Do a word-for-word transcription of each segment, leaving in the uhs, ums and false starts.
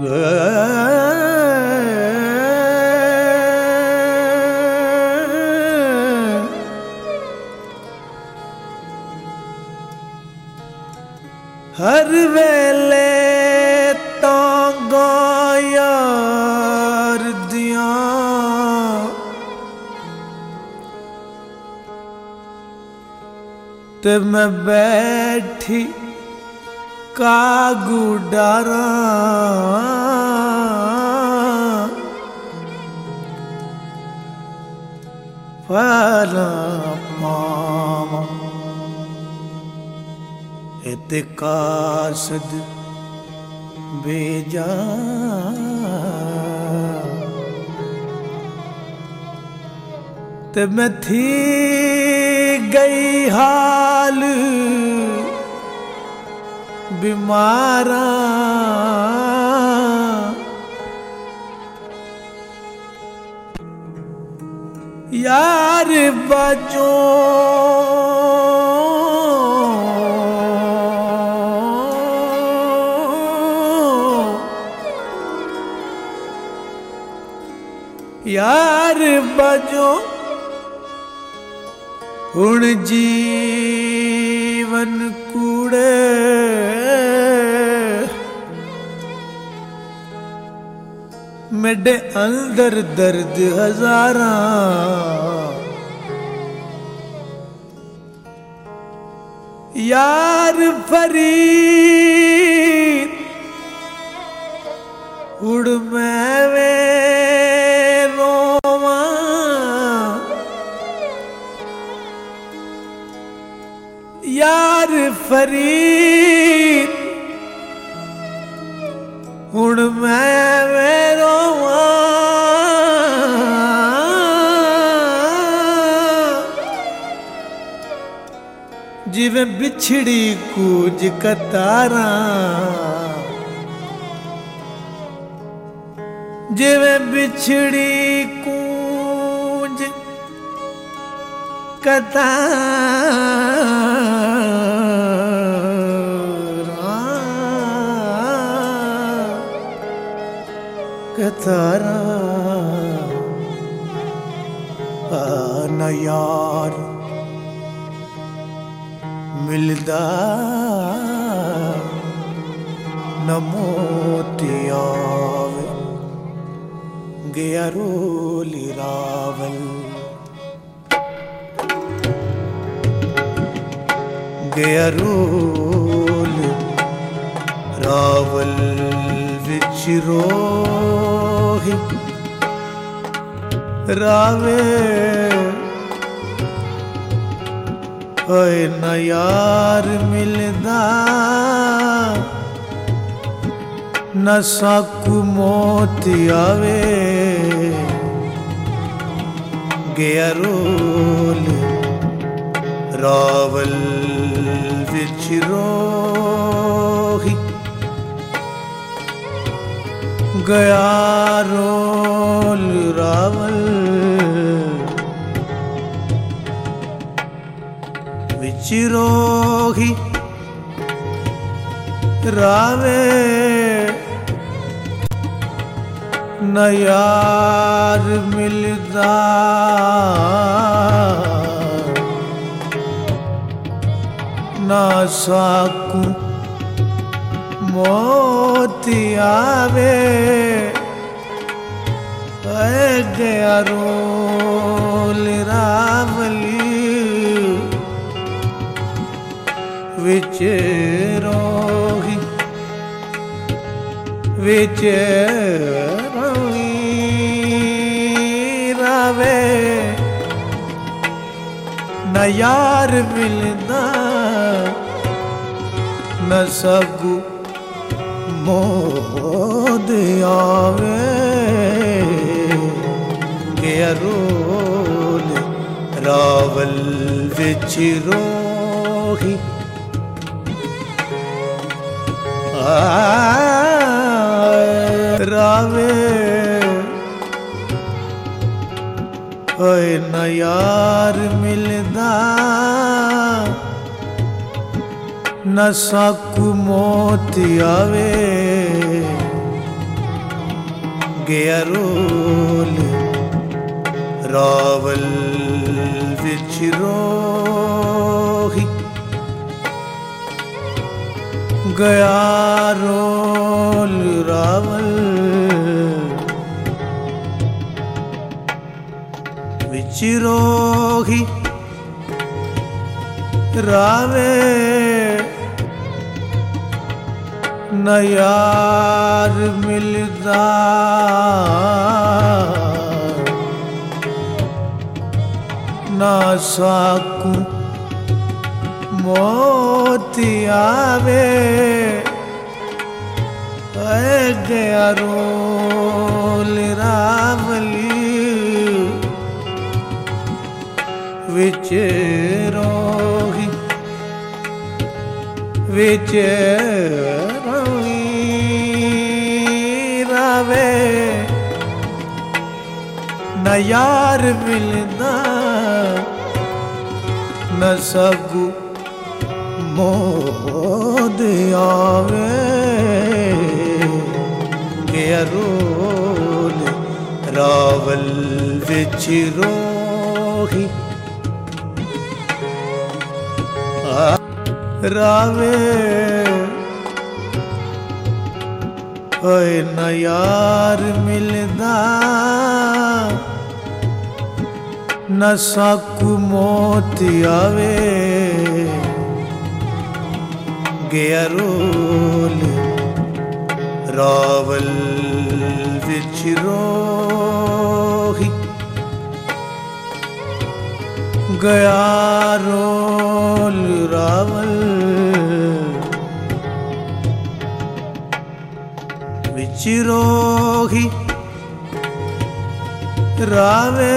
हर वेले तांगा यार दिया ते मैं बैठी कागू डारा फला मामा एते कासद बेजा ते मैं थी गई हाल बीमारा यार बजो यार बजो हुण जीवन कूड़े मेरे अंदर दर्द हजारा यार फरीद उड़ मैं वे रोवा यार फरीद उड़ मैं वे रोवा जिवें बिछड़ी कूज कतारा जिवें बिछड़ी कूंज कतारा कतारा आना यार मिलदा न मोती आवे गया रोली रावल गया रोल रावल विच रोही रावे ओए न यार मिलदा न साकू मोती आवे गया रोल रावल विच रोही गया रोल रावल विच रोही रावे न यार मिलदा ना साकू मोती आवे गया रोल रावली विच रोही विच रोही रावे न यार मिलदा न साकू मोद आवे गया रोल रावल विच रोही रावे ओए न यार मिलदा न साकू मोती आवे गया रोल रावल विच रोही गया रोल रावल विच रोही रावे न यार मिलदा ना साकू मोती आवे ऐ गया रोल रावली विच रोही विच रोही रावे न यार मिलदा न सगू मोद आवे गया रोल रावल विच रोही रावे ओए न यार मिलदा न साकू मोती आवे गया रोल रावल विच रोही गया रोल रावल विच रोही रावे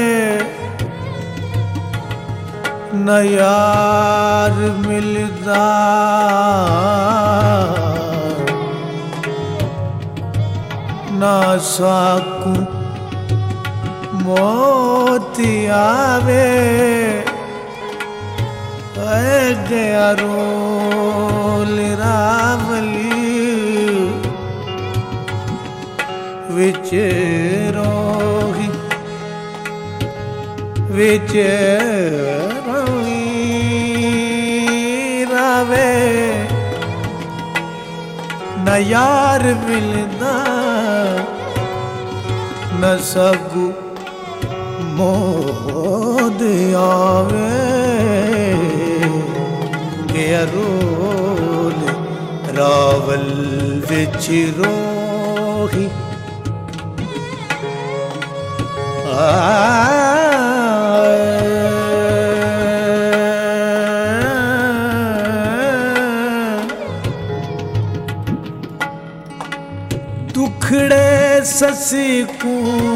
न यार मिलदा ना साकू मोती आवे ऐ गया रोल रावली विच रोही विच रोही रावे न यार मिलदा न सगू मोद आवे गया रोल रावल विच रोही दुखड़े ससी को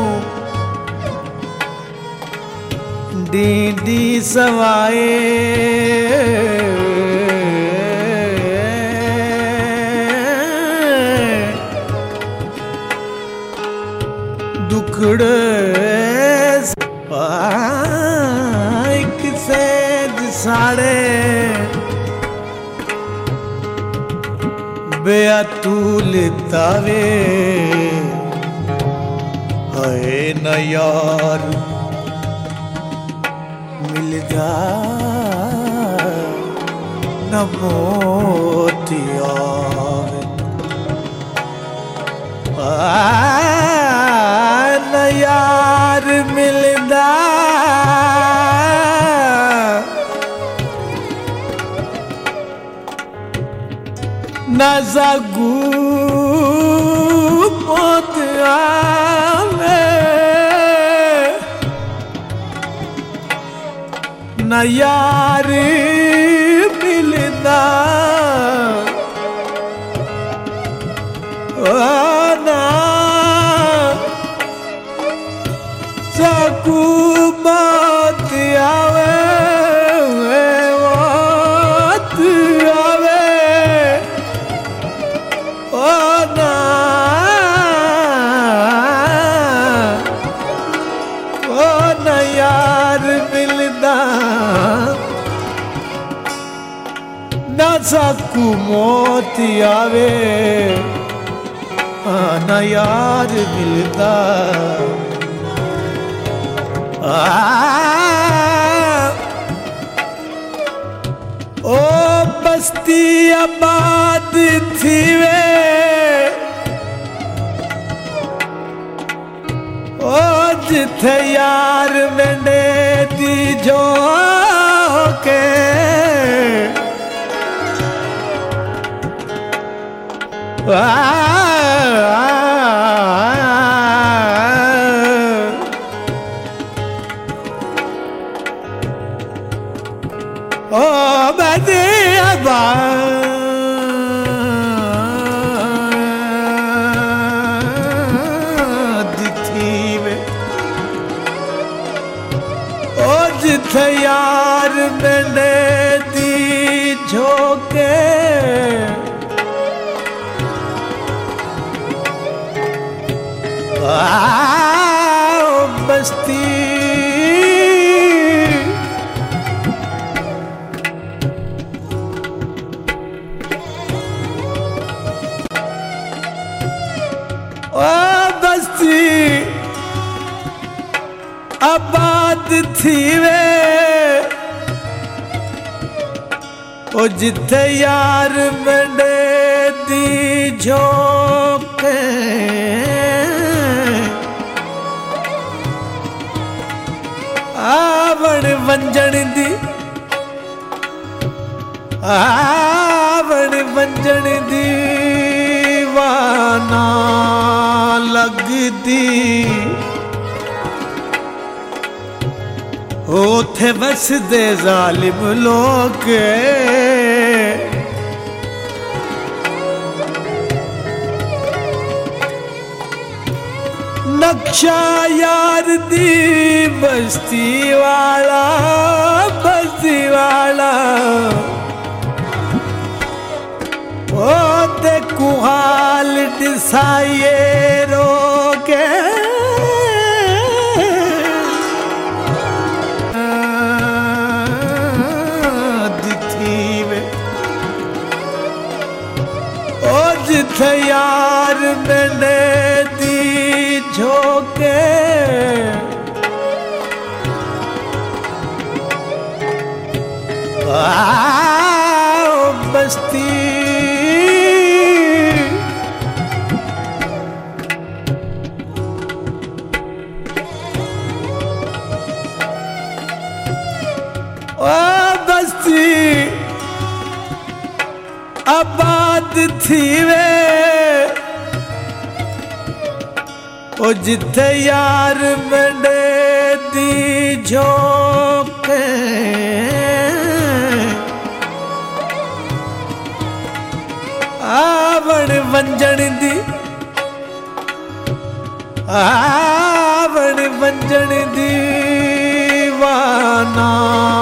दीदी सवाए दुखड़े एक सेज साड़े बेअतूल तावे है न यार मिलदा न मोती आवे न यार मिलदा न सगू मोत आवे न यार मिलदा ना सगू मोत आवे मोत आवे ओ ना ओ न यार मिलदा न साकू मोती आवे ना यार मिलता। आ, ओ बस्ती आबाद थी वे, ओ जिथे यार मेंढे दी जो के आ, ओ बदी आबाद थी वे, ओ जिथे यार मेंढे दी झोंके आ, बस्ती ओ बस्ती आबाद थी वे, ओ जिथे यार मेंढे दी झोंके आवण वंजन दी, आवण वंजन दी वाना लगदी। ओथे वसदे जालिम लोग नक्शा यार दी बस्ती वाला, बस्ती वाला ओ ते कुहाल दिसाइए रोके दिथी वे, ओ जिथे यार मेंढे दी झोंके आ, बस्ती ओ बस्ती आबाद थी वे, ओ जिथे यार मेंढे दी झोंके आवण वंजन दी, आवण वंजन दी वाना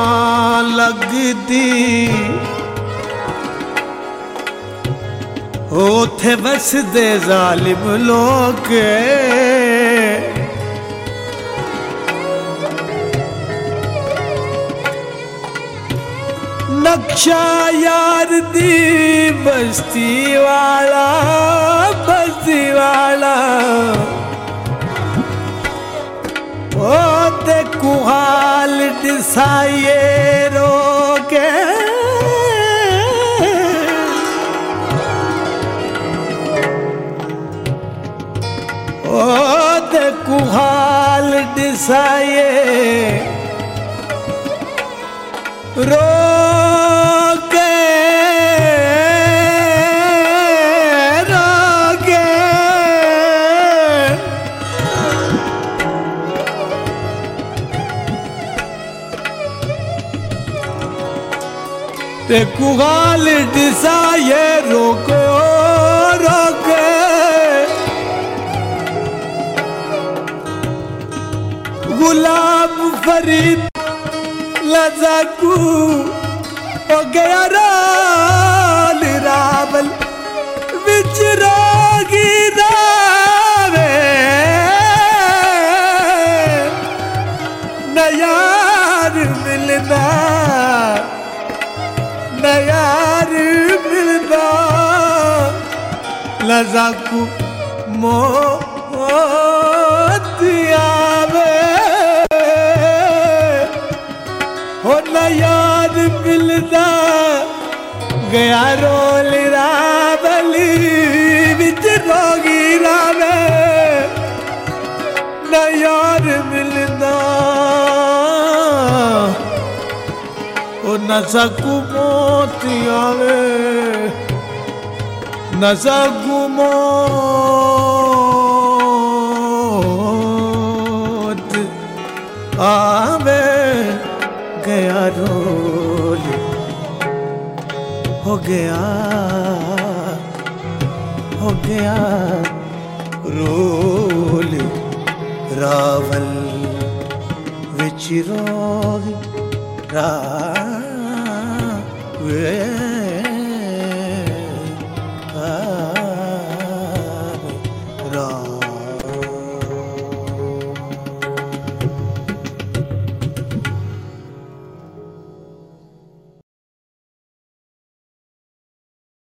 लगदी। ओथे वसदे जालिम लोग नक्शा यार दी बस्ती वाला, बस्ती वाला ओ ते कुहाल दिसाइए रोके ओ ते कुहाल दिसाइए रोके रोके ते कुहाल दिसाइए रोको रोके गुलाम फरीद लजाकू हो गया राल रावल विच रोगी रावे न यार मिलदा, न यार मिलदा लजाकू मोती आवे हो न याद मिलदा गया रोल रावली विच रोगी रावे न यार मिलदा ओ न सकू मोती आवे न सकू मोत आवे गया रोल हो गया हो गया रोल रावल विच रोगी रावे